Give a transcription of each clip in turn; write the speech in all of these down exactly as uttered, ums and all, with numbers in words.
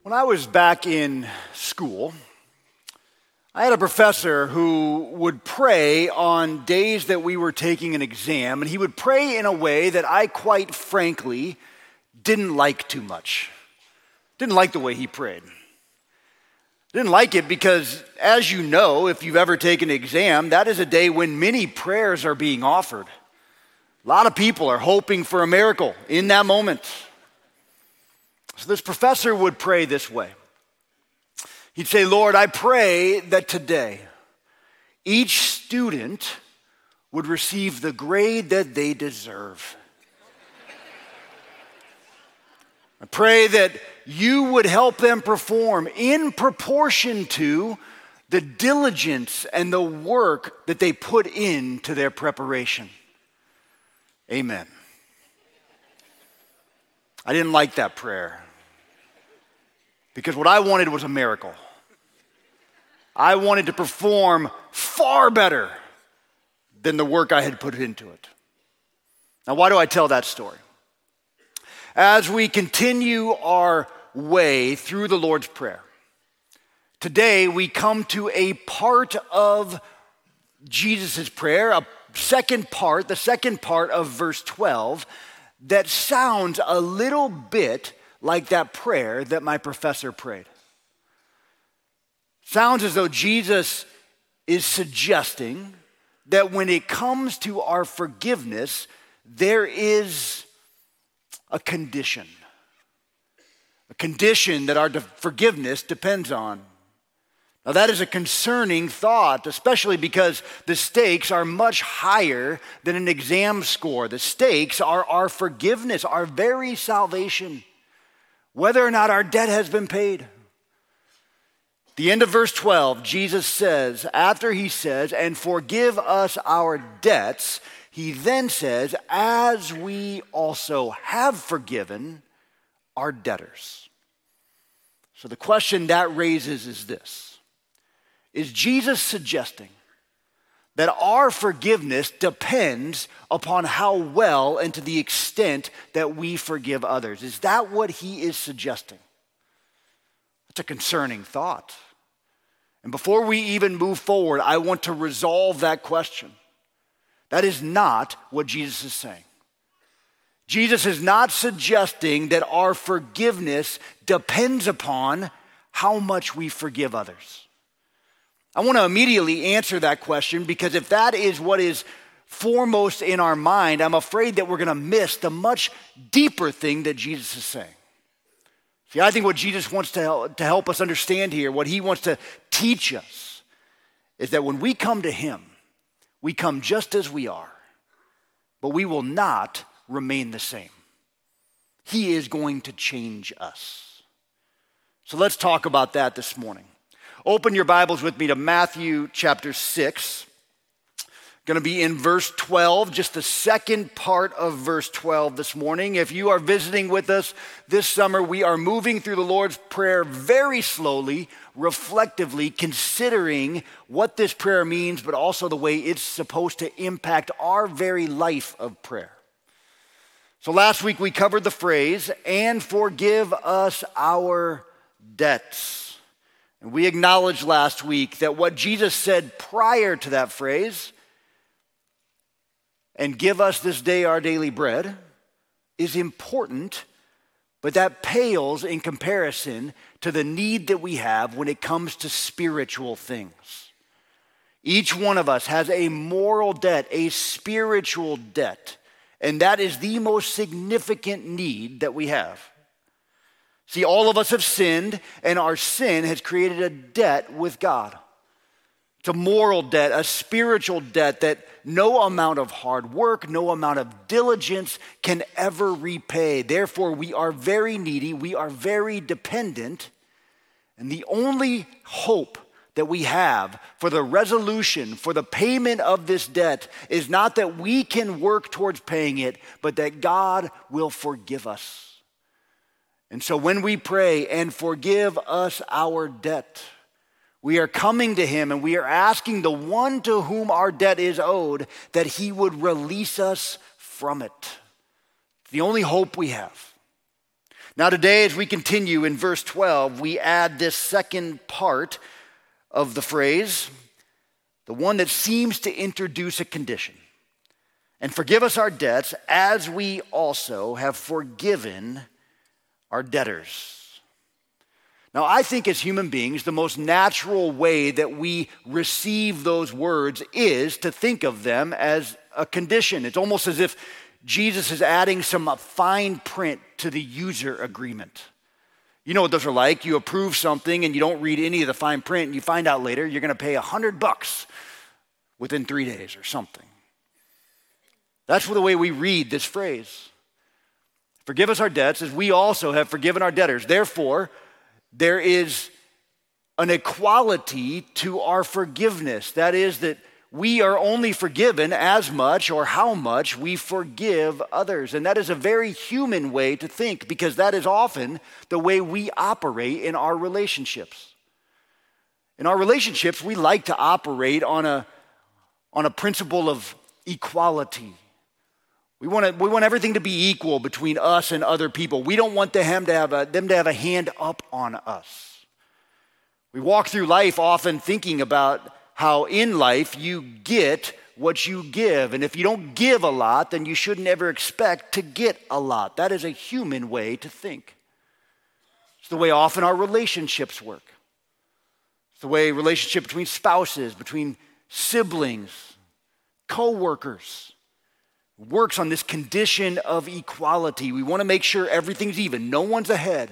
When I was back in school, I had a professor who would pray on days that we were taking an exam, and he would pray in a way that I quite frankly didn't like too much. Didn't like the way he prayed. Didn't like it because, as you know, if you've ever taken an exam, that is a day when many prayers are being offered. A lot of people are hoping for a miracle in that moment. So this professor would pray this way. He'd say, Lord, I pray that today each student would receive the grade that they deserve. I pray that you would help them perform in proportion to the diligence and the work that they put into their preparation. Amen. I didn't like that prayer because what I wanted was a miracle. I wanted to perform far better than the work I had put into it. Now, why do I tell that story? As we continue our way through the Lord's Prayer, today we come to a part of Jesus' prayer, a second part, the second part of verse twelve, that sounds a little bit like that prayer that my professor prayed. Sounds as though Jesus is suggesting that when it comes to our forgiveness, there is a condition. A condition that our forgiveness depends on. Now that is a concerning thought, especially because the stakes are much higher than an exam score. The stakes are our forgiveness, our very salvation, whether or not our debt has been paid. The end of verse twelve, Jesus says, after he says, and forgive us our debts, he then says, as we also have forgiven our debtors. So the question that raises is this. Is Jesus suggesting that our forgiveness depends upon how well and to the extent that we forgive others? Is that what he is suggesting? That's a concerning thought. And before we even move forward, I want to resolve that question. That is not what Jesus is saying. Jesus is not suggesting that our forgiveness depends upon how much we forgive others. I want to immediately answer that question because if that is what is foremost in our mind, I'm afraid that we're going to miss the much deeper thing that Jesus is saying. See, I think what Jesus wants to help, to help us understand here, what he wants to teach us, is that when we come to him, we come just as we are, but we will not remain the same. He is going to change us. So let's talk about that this morning. Open your Bibles with me to Matthew chapter six. Going to be in verse twelve, just the second part of verse twelve this morning. If you are visiting with us this summer, we are moving through the Lord's Prayer very slowly, reflectively, considering what this prayer means, but also the way it's supposed to impact our very life of prayer. So last week we covered the phrase, and forgive us our debts. And we acknowledged last week that what Jesus said prior to that phrase, and give us this day our daily bread, is important, but that pales in comparison to the need that we have when it comes to spiritual things. Each one of us has a moral debt, a spiritual debt, and that is the most significant need that we have. See, all of us have sinned, and our sin has created a debt with God. It's a moral debt, a spiritual debt that no amount of hard work, no amount of diligence can ever repay. Therefore, we are very needy, we are very dependent, and the only hope that we have for the resolution, for the payment of this debt is not that we can work towards paying it, but that God will forgive us. And so when we pray, and forgive us our debt, we are coming to him and we are asking the one to whom our debt is owed that he would release us from it. It's the only hope we have. Now today, as we continue in verse twelve, we add this second part of the phrase, the one that seems to introduce a condition. And forgive us our debts as we also have forgiven our debtors. Now, I think as human beings, the most natural way that we receive those words is to think of them as a condition. It's almost as if Jesus is adding some fine print to the user agreement. You know what those are like. You approve something and you don't read any of the fine print and you find out later you're going to pay a hundred bucks within three days or something. That's the way we read this phrase. Forgive us our debts as we also have forgiven our debtors. Therefore, there is an equality to our forgiveness. That is that we are only forgiven as much or how much we forgive others. And that is a very human way to think because that is often the way we operate in our relationships. In our relationships, we like to operate on a, on a principle of equality. We want to, we want everything to be equal between us and other people. We don't want them to have a, them to have a hand up on us. We walk through life often thinking about how in life you get what you give. And if you don't give a lot, then you shouldn't ever expect to get a lot. That is a human way to think. It's the way often our relationships work. It's the way relationship between spouses, between siblings, co-workers, works on this condition of equality. We want to make sure everything's even. No one's ahead.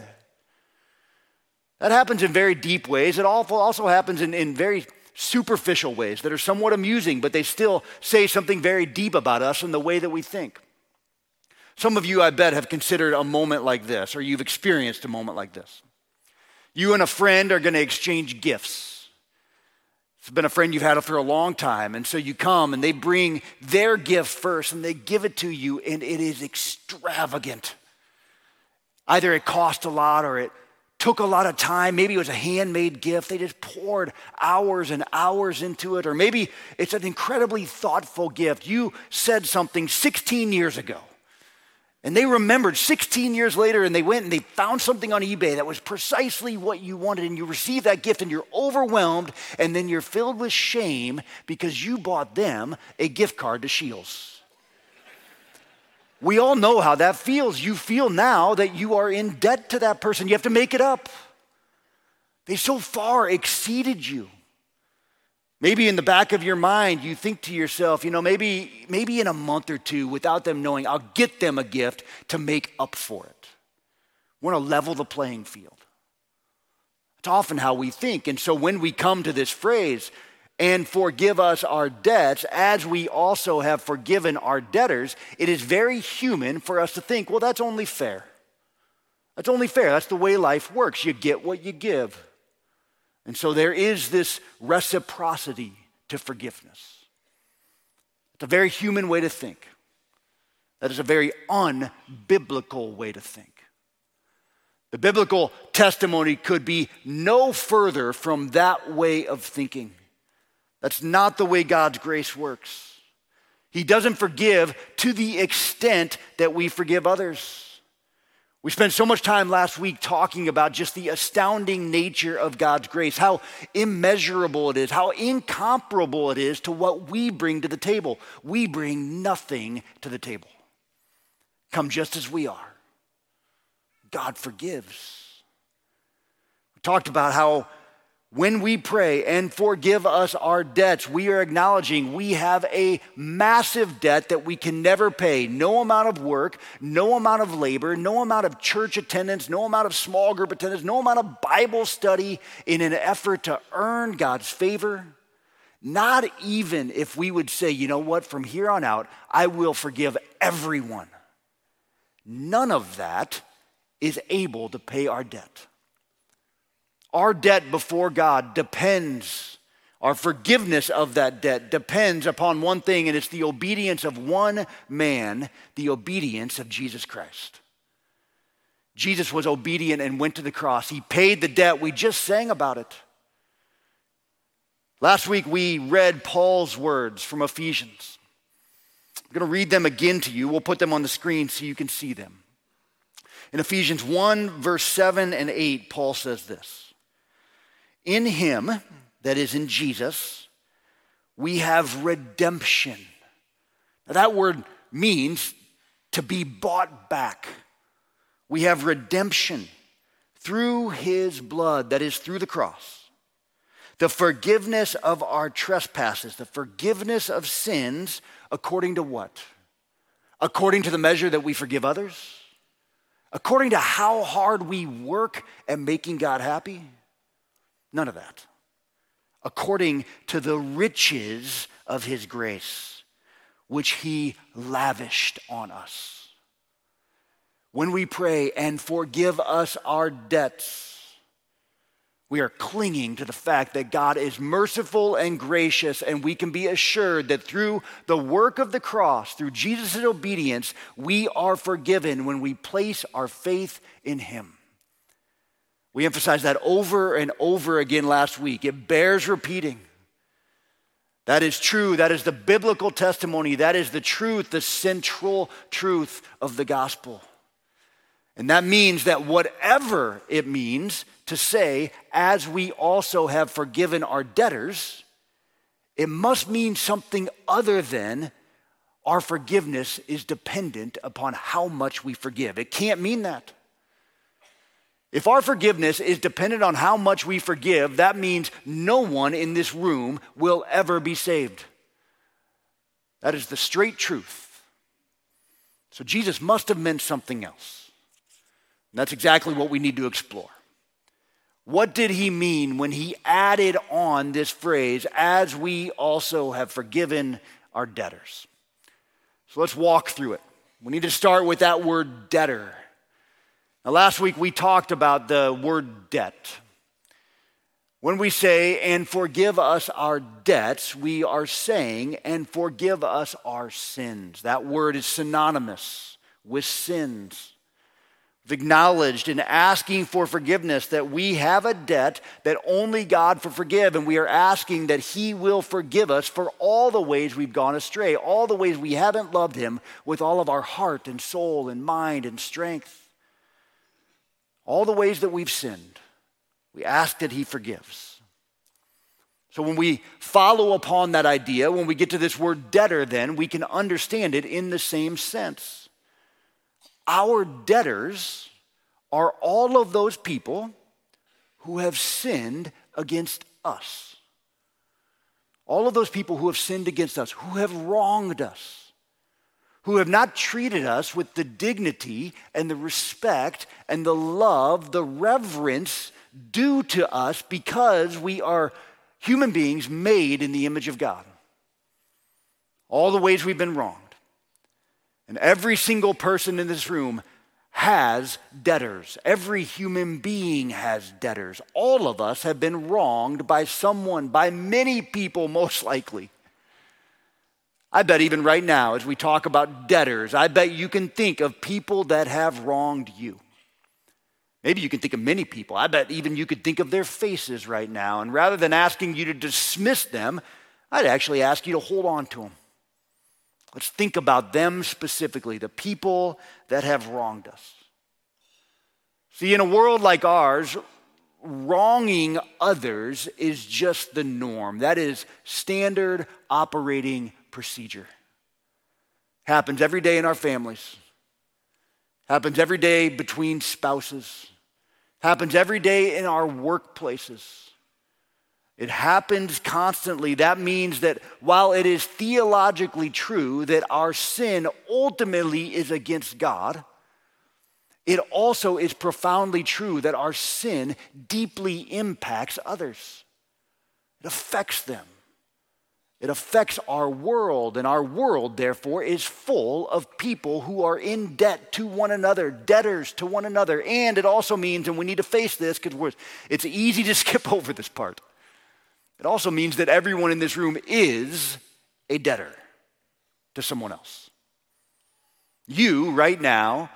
That happens in very deep ways. It also happens in, in very superficial ways that are somewhat amusing, but they still say something very deep about us and the way that we think. Some of you, I bet, have considered a moment like this, or you've experienced a moment like this. You and a friend are going to exchange gifts. It's been a friend you've had for a long time, and so you come and they bring their gift first and they give it to you, and it is extravagant. Either it cost a lot or it took a lot of time. Maybe it was a handmade gift. They just poured hours and hours into it, or maybe it's an incredibly thoughtful gift. You said something sixteen years ago, and they remembered sixteen years later, and they went and they found something on eBay that was precisely what you wanted, and you receive that gift, and you're overwhelmed, and then you're filled with shame because you bought them a gift card to Scheels. We all know how that feels. You feel now that you are in debt to that person. You have to make it up. They so far exceeded you. Maybe in the back of your mind, you think to yourself, you know, maybe, maybe in a month or two, without them knowing, I'll get them a gift to make up for it. We want to level the playing field. It's often how we think. And so when we come to this phrase, and forgive us our debts, as we also have forgiven our debtors, it is very human for us to think, well, that's only fair. That's only fair. That's the way life works. You get what you give. And so there is this reciprocity to forgiveness. It's a very human way to think. That is a very unbiblical way to think. The biblical testimony could be no further from that way of thinking. That's not the way God's grace works. He doesn't forgive to the extent that we forgive others. We spent so much time last week talking about just the astounding nature of God's grace, how immeasurable it is, how incomparable it is to what we bring to the table. We bring nothing to the table. Come just as we are. God forgives. We talked about how when we pray and forgive us our debts, we are acknowledging we have a massive debt that we can never pay. No amount of work, no amount of labor, no amount of church attendance, no amount of small group attendance, no amount of Bible study in an effort to earn God's favor. Not even if we would say, you know what, from here on out, I will forgive everyone. None of that is able to pay our debt. Our debt before God depends, our forgiveness of that debt depends upon one thing, and it's the obedience of one man, the obedience of Jesus Christ. Jesus was obedient and went to the cross. He paid the debt. We just sang about it. Last week we read Paul's words from Ephesians. I'm going to read them again to you. We'll put them on the screen so you can see them. In Ephesians one, verse seven and eight, Paul says this: "In him," that is in Jesus, "we have redemption." Now that word means to be bought back. We have redemption through his blood, that is through the cross. The forgiveness of our trespasses, the forgiveness of sins, according to what? According to the measure that we forgive others? According to how hard we work at making God happy? None of that. According to the riches of his grace, which he lavished on us. When we pray, "and forgive us our debts," we are clinging to the fact that God is merciful and gracious, and we can be assured that through the work of the cross, through Jesus' obedience, we are forgiven when we place our faith in him. We emphasized that over and over again last week. It bears repeating. That is true. That is the biblical testimony. That is the truth, the central truth of the gospel. And that means that whatever it means to say, "as we also have forgiven our debtors," it must mean something other than our forgiveness is dependent upon how much we forgive. It can't mean that. If our forgiveness is dependent on how much we forgive, that means no one in this room will ever be saved. That is the straight truth. So Jesus must have meant something else. And that's exactly what we need to explore. What did he mean when he added on this phrase, "as we also have forgiven our debtors"? So let's walk through it. We need to start with that word debtor. Now, last week we talked about the word debt. When we say, "and forgive us our debts," we are saying, "and forgive us our sins." That word is synonymous with sins. We've acknowledged in asking for forgiveness that we have a debt that only God can forgive, and we are asking that he will forgive us for all the ways we've gone astray, all the ways we haven't loved him with all of our heart and soul and mind and strength. All the ways that we've sinned, we ask that he forgives. So when we follow upon that idea, when we get to this word debtor, then we can understand it in the same sense. Our debtors are all of those people who have sinned against us. All of those people who have sinned against us, who have wronged us, who have not treated us with the dignity and the respect and the love, the reverence due to us because we are human beings made in the image of God. All the ways we've been wronged. And every single person in this room has debtors. Every human being has debtors. All of us have been wronged by someone, by many people most likely. I bet even right now as we talk about debtors, I bet you can think of people that have wronged you. Maybe you can think of many people. I bet even you could think of their faces right now. And rather than asking you to dismiss them, I'd actually ask you to hold on to them. Let's think about them specifically, the people that have wronged us. See, in a world like ours, wronging others is just the norm. That is standard operating procedure. Happens every day in our families. Happens every day between spouses. Happens every day in our workplaces. It happens constantly. That means that while it is theologically true that our sin ultimately is against God, it also is profoundly true that our sin deeply impacts others. It affects them. It affects our world, and our world, therefore, is full of people who are in debt to one another, debtors to one another. And it also means, and we need to face this because it's easy to skip over this part, it also means that everyone in this room is a debtor to someone else. You, right now,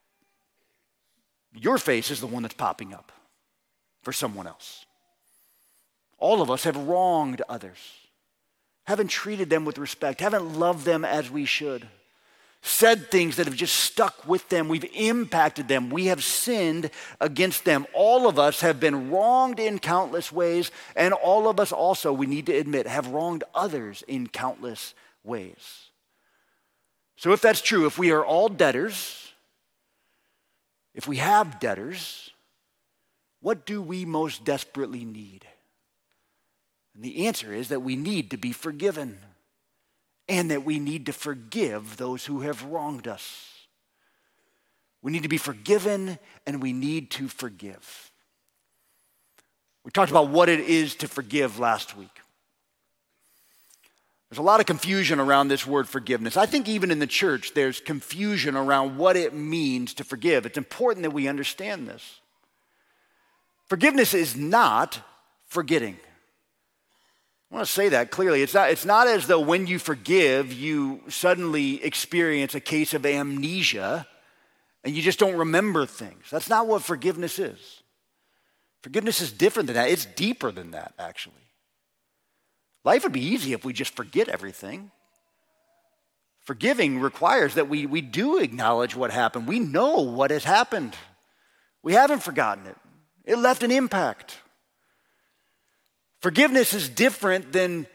your face is the one that's popping up for someone else. All of us have wronged others, haven't treated them with respect, haven't loved them as we should. said things that have just stuck with them. We've impacted them. We have sinned against them. All of us have been wronged in countless ways, and all of us also, we need to admit, have wronged others in countless ways. So if that's true, if we are all debtors, if we have debtors, what do we most desperately need? And the answer is that we need to be forgiven, and that we need to forgive those who have wronged us. We need to be forgiven, and we need to forgive. We talked about what it is to forgive last week. There's a lot of confusion around this word forgiveness. I think even in the church, there's confusion around what it means to forgive. It's important that we understand this. Forgiveness is not forgetting. I want to say that clearly. It's not, it's not as though when you forgive, you suddenly experience a case of amnesia and you just don't remember things. That's not what forgiveness is. Forgiveness is different than that. It's deeper than that, actually. Life would be easy if we just forget everything. Forgiving requires that we, we do acknowledge what happened. We know what has happened. We haven't forgotten it. It left an impact. Forgiveness is different than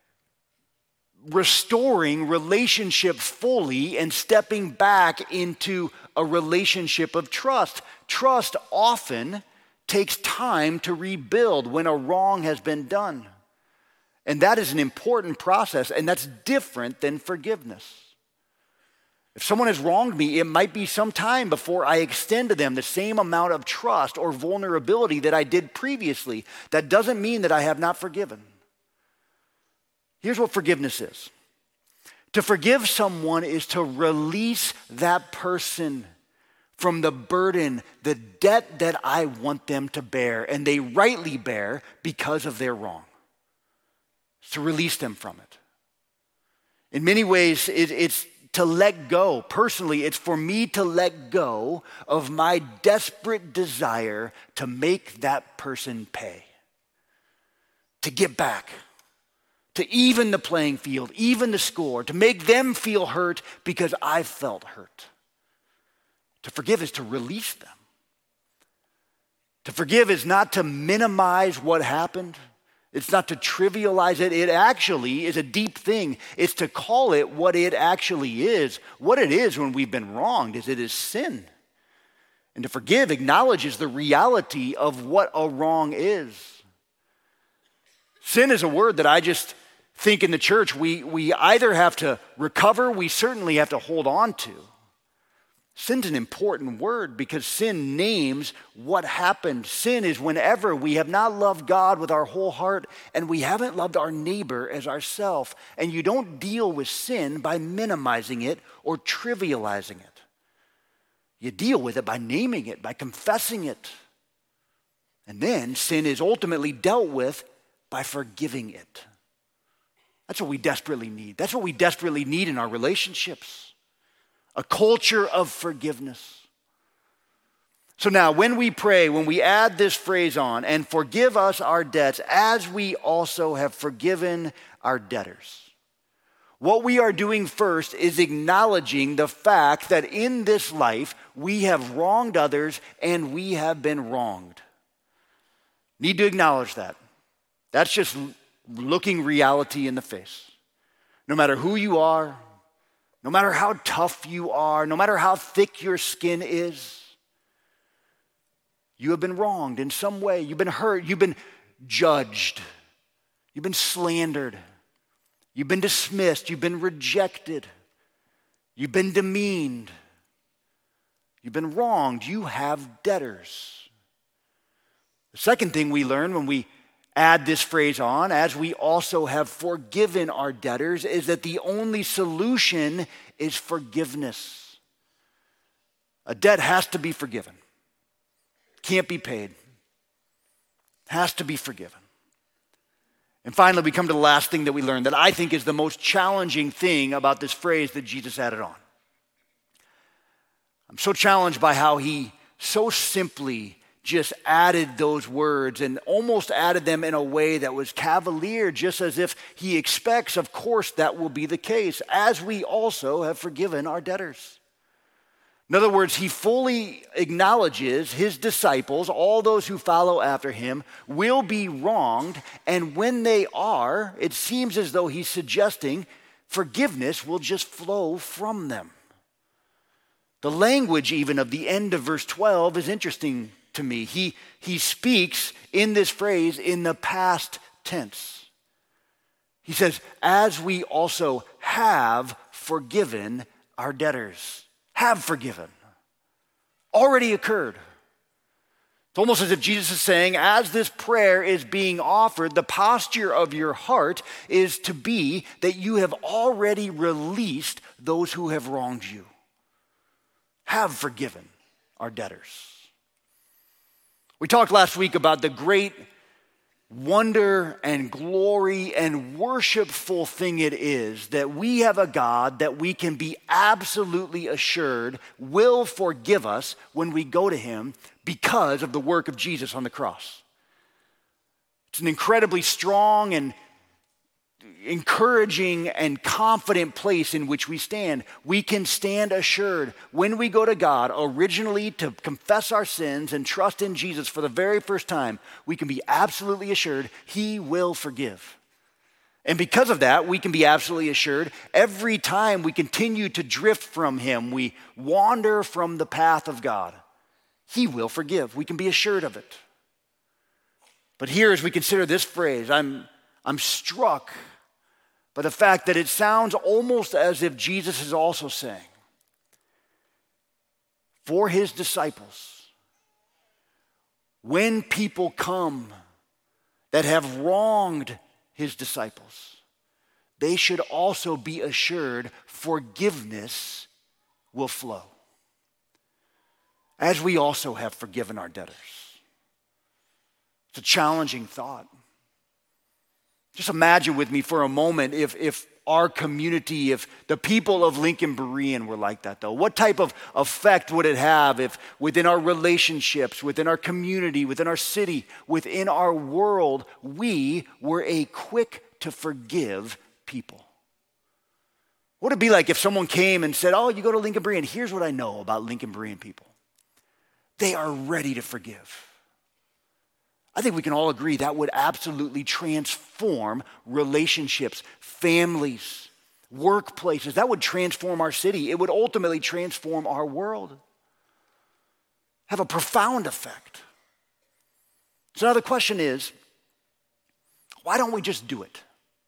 restoring relationship fully and stepping back into a relationship of trust. Trust often takes time to rebuild when a wrong has been done. And that is an important process, and that's different than forgiveness. If someone has wronged me, it might be some time before I extend to them the same amount of trust or vulnerability that I did previously. That doesn't mean that I have not forgiven. Here's what forgiveness is. To forgive someone is to release that person from the burden, the debt that I want them to bear, and they rightly bear because of their wrong. To release them from it. In many ways, it, it's to let go. Personally, it's for me to let go of my desperate desire to make that person pay. To get back. To even the playing field, even the score. To make them feel hurt because I felt hurt. To forgive is to release them. To forgive is not to minimize what happened. It's not to trivialize it. It actually is a deep thing. It's to call it what it actually is. What it is when we've been wronged is it is sin. And to forgive acknowledges the reality of what a wrong is. Sin is a word that I just think in the church we, we either have to recover, we certainly have to hold on to. Sin's an important word because sin names what happened. Sin is whenever we have not loved God with our whole heart and we haven't loved our neighbor as ourselves. And you don't deal with sin by minimizing it or trivializing it. You deal with it by naming it, by confessing it. And then sin is ultimately dealt with by forgiving it. That's what we desperately need. That's what we desperately need in our relationships. A culture of forgiveness. So now, when we pray, when we add this phrase on, and forgive us our debts as we also have forgiven our debtors, what we are doing first is acknowledging the fact that in this life, we have wronged others and we have been wronged. Need to acknowledge that. That's just looking reality in the face. No matter who you are, no matter how tough you are, no matter how thick your skin is, you have been wronged in some way. You've been hurt. You've been judged. You've been slandered. You've been dismissed. You've been rejected. You've been demeaned. You've been wronged. You have debtors. The second thing we learn when we add this phrase on, as we also have forgiven our debtors, is that the only solution is forgiveness. A debt has to be forgiven. Can't be paid. Has to be forgiven. And finally, we come to the last thing that we learned that I think is the most challenging thing about this phrase that Jesus added on. I'm so challenged by how he so simply just added those words and almost added them in a way that was cavalier, just as if he expects, of course, that will be the case, as we also have forgiven our debtors. In other words, he fully acknowledges his disciples, all those who follow after him, will be wronged, and when they are, it seems as though he's suggesting forgiveness will just flow from them. The language even of the end of verse twelve is interesting to me. He, he speaks in this phrase in the past tense. He says, as we also have forgiven our debtors. Have forgiven. Already occurred. It's almost as if Jesus is saying, as this prayer is being offered, the posture of your heart is to be that you have already released those who have wronged you. Have forgiven our debtors. We talked last week about the great wonder and glory and worshipful thing it is that we have a God that we can be absolutely assured will forgive us when we go to him because of the work of Jesus on the cross. It's an incredibly strong and encouraging and confident place in which we stand. We can stand assured when we go to God originally to confess our sins and trust in Jesus for the very first time, we can be absolutely assured he will forgive. And because of that, we can be absolutely assured every time we continue to drift from him, we wander from the path of God, he will forgive. We can be assured of it. But here, as we consider this phrase, I'm, I'm struck by the fact that it sounds almost as if Jesus is also saying, for his disciples, when people come that have wronged his disciples, they should also be assured forgiveness will flow, as we also have forgiven our debtors. It's a challenging thought. Just imagine with me for a moment if, if our community, if the people of Lincoln Berean were like that, though. What type of effect would it have if within our relationships, within our community, within our city, within our world, we were a quick to forgive people? What would it be like if someone came and said, oh, you go to Lincoln Berean, here's what I know about Lincoln Berean people. They are ready to forgive. I think we can all agree that would absolutely transform relationships, families, workplaces. That would transform our city. It would ultimately transform our world. Have a profound effect. So now the question is, why don't we just do it?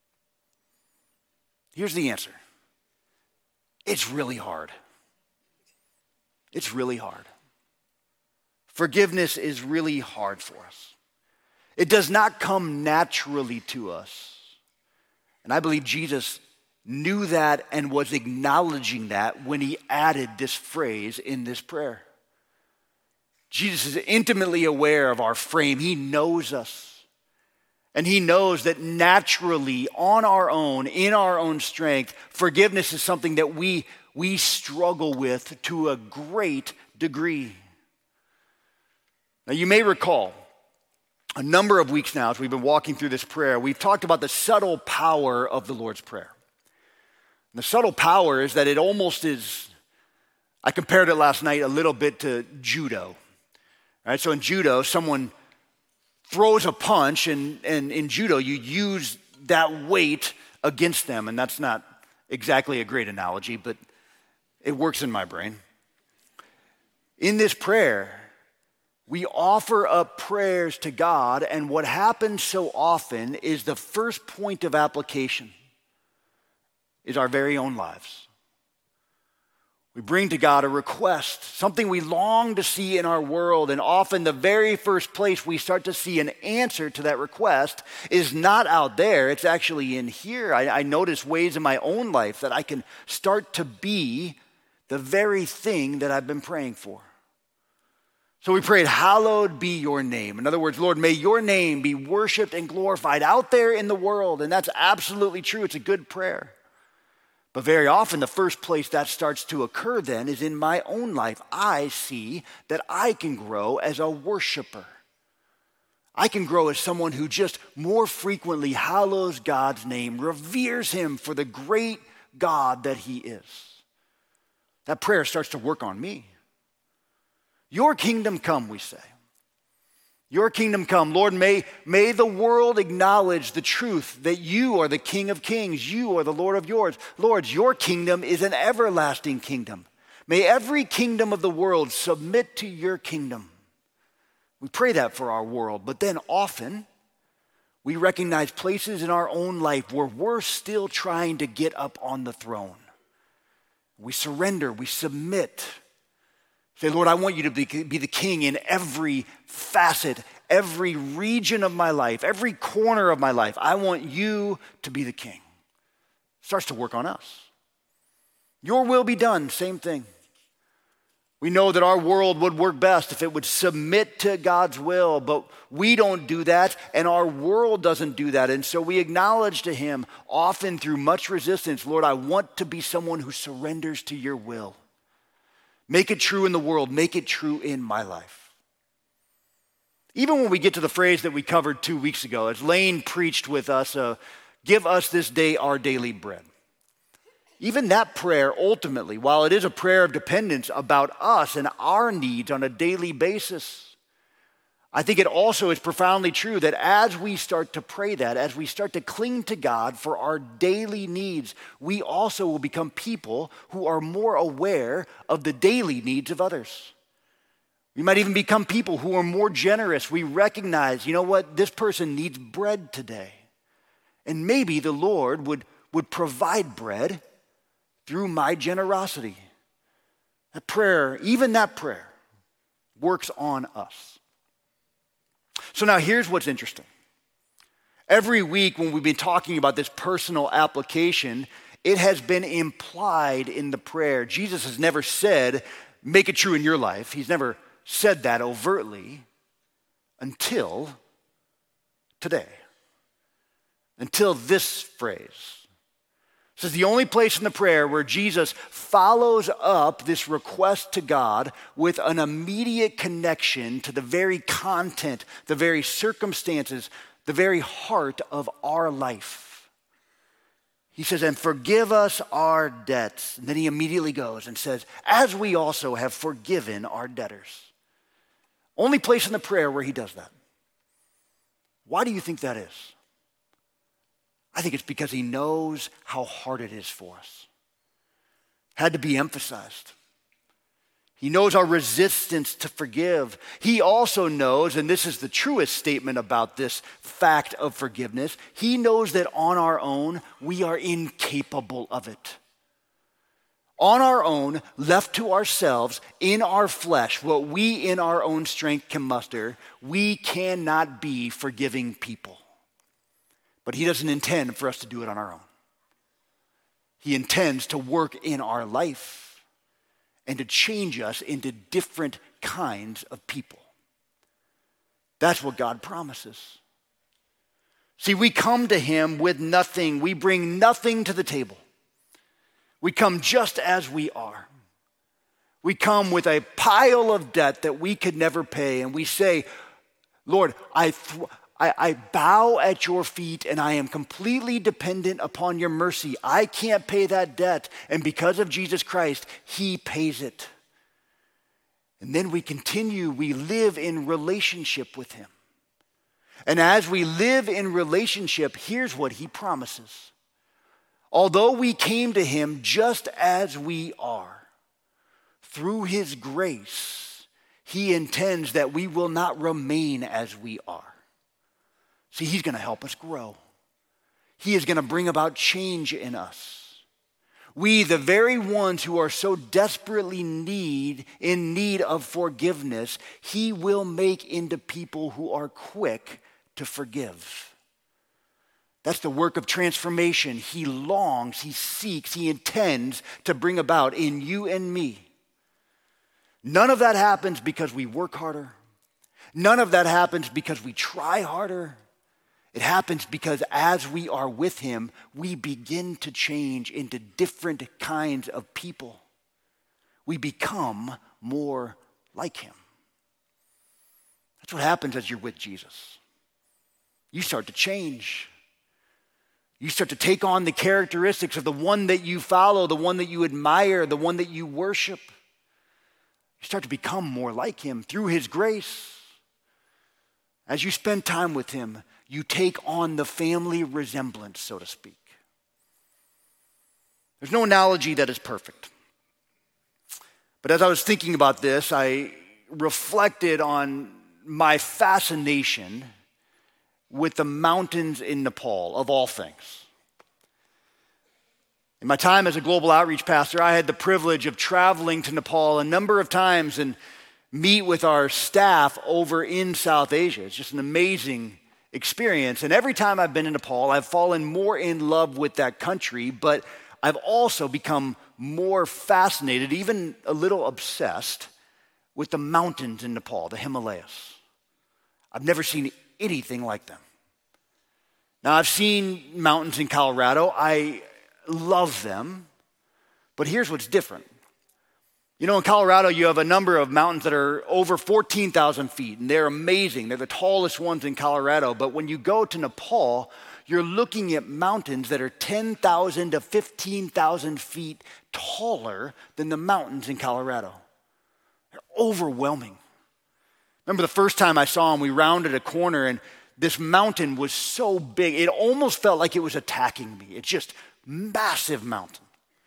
Here's the answer. It's really hard. It's really hard. Forgiveness is really hard for us. It does not come naturally to us. And I believe Jesus knew that and was acknowledging that when he added this phrase in this prayer. Jesus is intimately aware of our frame. He knows us. And he knows that naturally, on our own, in our own strength, forgiveness is something that we, we struggle with to a great degree. Now, you may recall, a number of weeks now, as we've been walking through this prayer, we've talked about the subtle power of the Lord's Prayer. And the subtle power is that it almost is, I compared it last night a little bit to judo. All right, so in judo, someone throws a punch, and, and in judo, you use that weight against them. And that's not exactly a great analogy, but it works in my brain. In this prayer, we offer up prayers to God, and what happens so often is the first point of application is our very own lives. We bring to God a request, something we long to see in our world, and often the very first place we start to see an answer to that request is not out there, it's actually in here. I, I notice ways in my own life that I can start to be the very thing that I've been praying for. So we prayed, hallowed be your name. In other words, Lord, may your name be worshiped and glorified out there in the world. And that's absolutely true. It's a good prayer. But very often, the first place that starts to occur then is in my own life. I see that I can grow as a worshiper. I can grow as someone who just more frequently hallows God's name, reveres him for the great God that he is. That prayer starts to work on me. Your kingdom come, we say. Your kingdom come. Lord, may, may the world acknowledge the truth that you are the King of kings. You are the Lord of yours. Lord, your kingdom is an everlasting kingdom. May every kingdom of the world submit to your kingdom. We pray that for our world, but then often we recognize places in our own life where we're still trying to get up on the throne. We surrender, we submit. Say, Lord, I want you to be, be the king in every facet, every region of my life, every corner of my life. I want you to be the king. It starts to work on us. Your will be done, same thing. We know that our world would work best if it would submit to God's will, but we don't do that, and our world doesn't do that. And so we acknowledge to him, often through much resistance, Lord, I want to be someone who surrenders to your will. Make it true in the world. Make it true in my life. Even when we get to the phrase that we covered two weeks ago, as Lane preached with us, uh, give us this day our daily bread. Even that prayer, ultimately, while it is a prayer of dependence about us and our needs on a daily basis, I think it also is profoundly true that as we start to pray that, as we start to cling to God for our daily needs, we also will become people who are more aware of the daily needs of others. We might even become people who are more generous. We recognize, you know what, this person needs bread today. And maybe the Lord would, would provide bread through my generosity. That prayer, even that prayer, works on us. So now here's what's interesting. Every week when we've been talking about this personal application, it has been implied in the prayer. Jesus has never said, make it true in your life. He's never said that overtly until today, until this phrase. This is the only place in the prayer where Jesus follows up this request to God with an immediate connection to the very content, the very circumstances, the very heart of our life. He says, and forgive us our debts. And then he immediately goes and says, as we also have forgiven our debtors. Only place in the prayer where he does that. Why do you think that is? I think it's because he knows how hard it is for us. Had to be emphasized. He knows our resistance to forgive. He also knows, and this is the truest statement about this fact of forgiveness, he knows that on our own, we are incapable of it. On our own, left to ourselves, in our flesh, what we in our own strength can muster, we cannot be forgiving people. But he doesn't intend for us to do it on our own. He intends to work in our life and to change us into different kinds of people. That's what God promises. See, we come to him with nothing. We bring nothing to the table. We come just as we are. We come with a pile of debt that we could never pay, and we say, Lord, I th- I, I bow at your feet and I am completely dependent upon your mercy. I can't pay that debt. And because of Jesus Christ, he pays it. And then we continue, we live in relationship with him. And as we live in relationship, here's what he promises. Although we came to him just as we are, through his grace, he intends that we will not remain as we are. See, he's going to help us grow. He is going to bring about change in us. We, the very ones who are so desperately need, in need of forgiveness, he will make into people who are quick to forgive. That's the work of transformation. He longs, he seeks, he intends to bring about in you and me. None of that happens because we work harder. None of that happens because we try harder. It happens because as we are with him, we begin to change into different kinds of people. We become more like him. That's what happens as you're with Jesus. You start to change. You start to take on the characteristics of the one that you follow, the one that you admire, the one that you worship. You start to become more like him through his grace. As you spend time with him, you take on the family resemblance, so to speak. There's no analogy that is perfect. But as I was thinking about this, I reflected on my fascination with the mountains in Nepal, of all things. In my time as a global outreach pastor, I had the privilege of traveling to Nepal a number of times and meet with our staff over in South Asia. It's just an amazing experience. And every time I've been in Nepal, I've fallen more in love with that country, but I've also become more fascinated, even a little obsessed, with the mountains in Nepal, the Himalayas. I've never seen anything like them. Now, I've seen mountains in Colorado. I love them. But here's what's different. You know, in Colorado, you have a number of mountains that are over fourteen thousand feet, and they're amazing. They're the tallest ones in Colorado. But when you go to Nepal, you're looking at mountains that are ten thousand to fifteen thousand feet taller than the mountains in Colorado. They're overwhelming. Remember the first time I saw them, we rounded a corner, and this mountain was so big, it almost felt like it was attacking me. It's just massive mountain.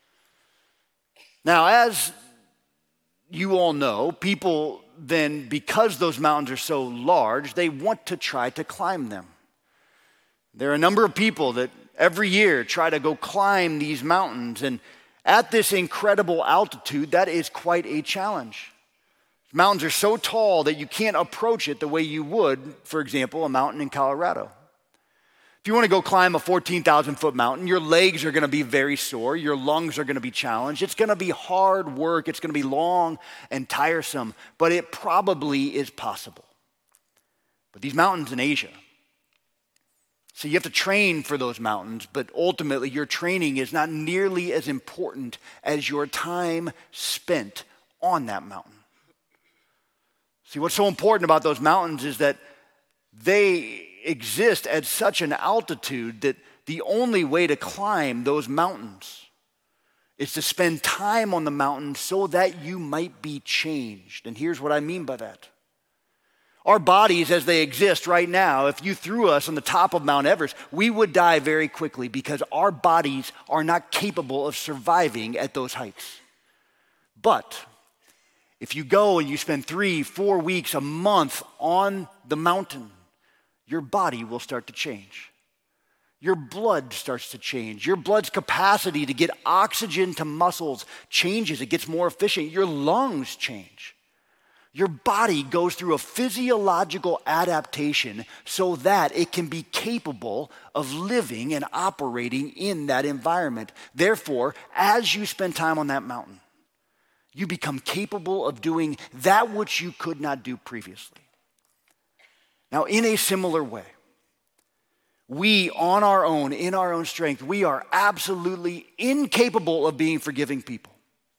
Now, as you all know, people then, because those mountains are so large, they want to try to climb them. There are a number of people that every year try to go climb these mountains, and at this incredible altitude, that is quite a challenge. Mountains are so tall that you can't approach it the way you would, for example, a mountain in Colorado. If you want to go climb a fourteen thousand foot mountain, your legs are going to be very sore. Your lungs are going to be challenged. It's going to be hard work. It's going to be long and tiresome, but it probably is possible. But these mountains in Asia, so you have to train for those mountains, but ultimately your training is not nearly as important as your time spent on that mountain. See, what's so important about those mountains is that they exist at such an altitude that the only way to climb those mountains is to spend time on the mountain so that you might be changed. And here's what I mean by that. Our bodies as they exist right now, if you threw us on the top of Mount Everest, we would die very quickly because our bodies are not capable of surviving at those heights. But if you go and you spend three, four weeks, a month on the mountain, your body will start to change. Your blood starts to change. Your blood's capacity to get oxygen to muscles changes. It gets more efficient. Your lungs change. Your body goes through a physiological adaptation so that it can be capable of living and operating in that environment. Therefore, as you spend time on that mountain, you become capable of doing that which you could not do previously. Now, in a similar way, we on our own, in our own strength, we are absolutely incapable of being forgiving people.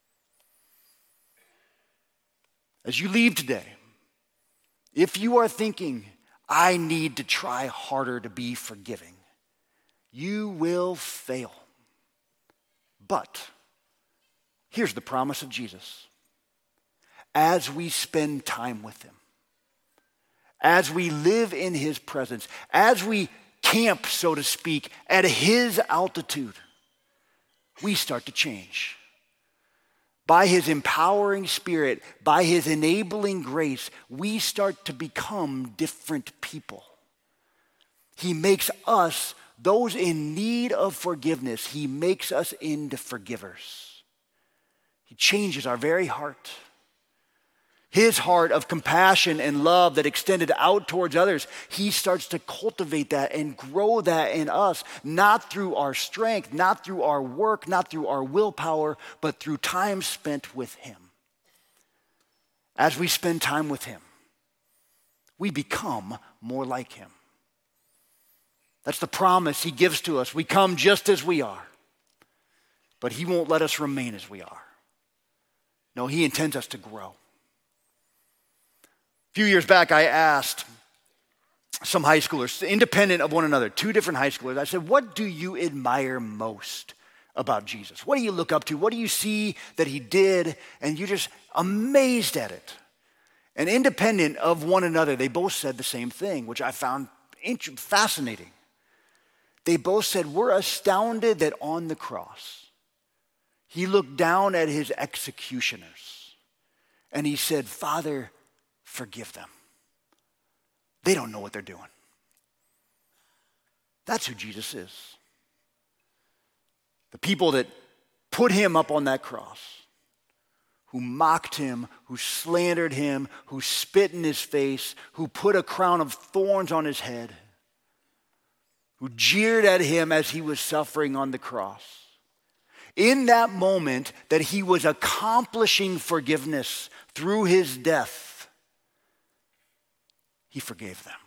As you leave today, if you are thinking, I need to try harder to be forgiving, you will fail. But here's the promise of Jesus. As we spend time with him, as we live in his presence, as we camp, so to speak, at his altitude, we start to change. By his empowering spirit, by his enabling grace, we start to become different people. He makes us, those in need of forgiveness, he makes us into forgivers. He changes our very heart. His heart of compassion and love that extended out towards others, he starts to cultivate that and grow that in us, not through our strength, not through our work, not through our willpower, but through time spent with him. As we spend time with him, we become more like him. That's the promise he gives to us. We come just as we are, but he won't let us remain as we are. No, he intends us to grow. A few years back, I asked some high schoolers, independent of one another, two different high schoolers, I said, what do you admire most about Jesus? What do you look up to? What do you see that he did? And you're just amazed at it. And independent of one another, they both said the same thing, which I found fascinating. They both said, we're astounded that on the cross, he looked down at his executioners and he said, Father, forgive them. They don't know what they're doing. That's who Jesus is. The people that put him up on that cross, who mocked him, who slandered him, who spit in his face, who put a crown of thorns on his head, who jeered at him as he was suffering on the cross. In that moment that he was accomplishing forgiveness through his death, he forgave them.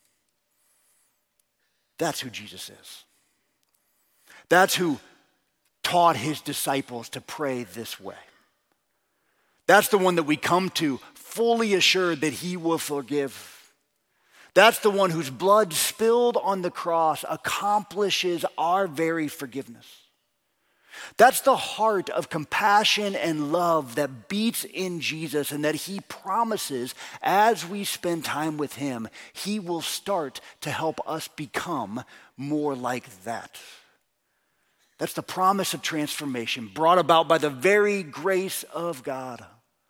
That's who Jesus is. That's who taught his disciples to pray this way. That's the one that we come to fully assured that he will forgive. That's the one whose blood spilled on the cross accomplishes our very forgiveness. That's the heart of compassion and love that beats in Jesus, and that he promises as we spend time with him, he will start to help us become more like that. That's the promise of transformation brought about by the very grace of God.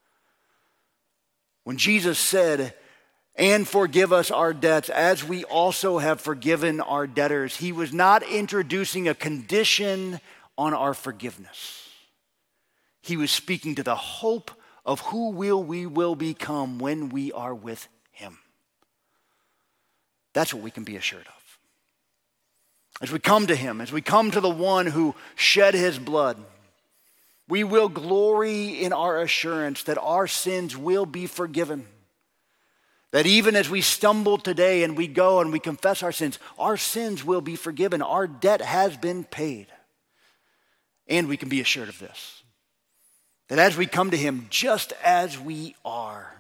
When Jesus said, and forgive us our debts as we also have forgiven our debtors, he was not introducing a condition on our forgiveness. He was speaking to the hope of who will we will become when we are with him. That's what we can be assured of. As we come to him, as we come to the one who shed his blood, we will glory in our assurance that our sins will be forgiven. That even as we stumble today and we go and we confess our sins, our sins will be forgiven. Our debt has been paid. And we can be assured of this, that as we come to him just as we are,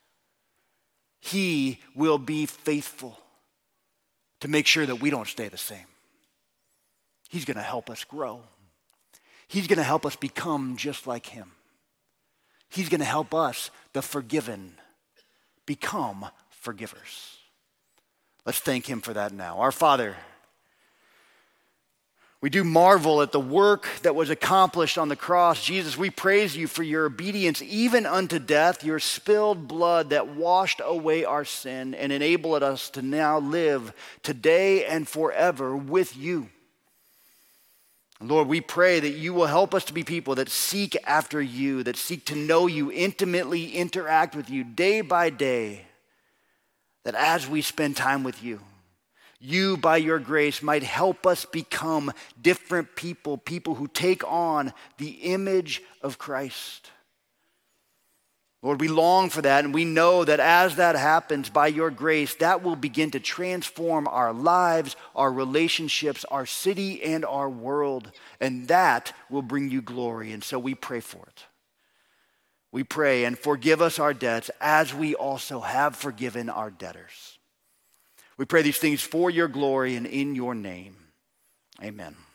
he will be faithful to make sure that we don't stay the same. He's going to help us grow. He's going to help us become just like him. He's going to help us, the forgiven, become forgivers. Let's thank him for that now. Our Father, we do marvel at the work that was accomplished on the cross. Jesus, we praise you for your obedience even unto death, your spilled blood that washed away our sin and enabled us to now live today and forever with you. Lord, we pray that you will help us to be people that seek after you, that seek to know you, intimately interact with you day by day, that as we spend time with you, you, by your grace, might help us become different people, people who take on the image of Christ. Lord, we long for that, and we know that as that happens, by your grace, that will begin to transform our lives, our relationships, our city, and our world, and that will bring you glory, and so we pray for it. We pray, and forgive us our debts as we also have forgiven our debtors. We pray these things for your glory and in your name. Amen.